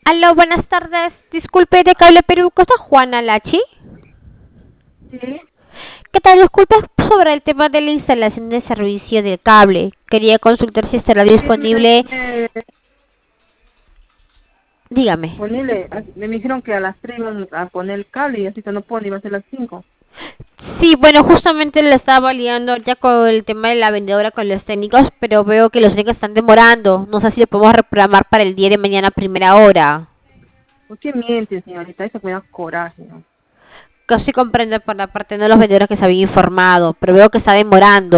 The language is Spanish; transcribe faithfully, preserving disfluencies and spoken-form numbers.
Aló, buenas tardes. Disculpe, de Cable Perú, ¿cosa Juana Lachi? Sí, ¿Qué tal? Disculpe sobre el tema de la instalación de servicio del cable. Quería consultar si estará sí, me, disponible. me, Dígame. ponele, a- me dijeron que a las tres iban a poner el cable y así se no pone, iba a ser las cinco. Sí, bueno, justamente le estaba liando ya con el tema de la vendedora con los técnicos, pero veo que los técnicos están demorando. No sé si lo podemos reprogramar para el día de mañana a primera hora. ¿Por qué miente, señorita? Eso me da coraje, ¿no? Casi comprendo por la parte de los vendedores que se había informado, pero veo que está demorando.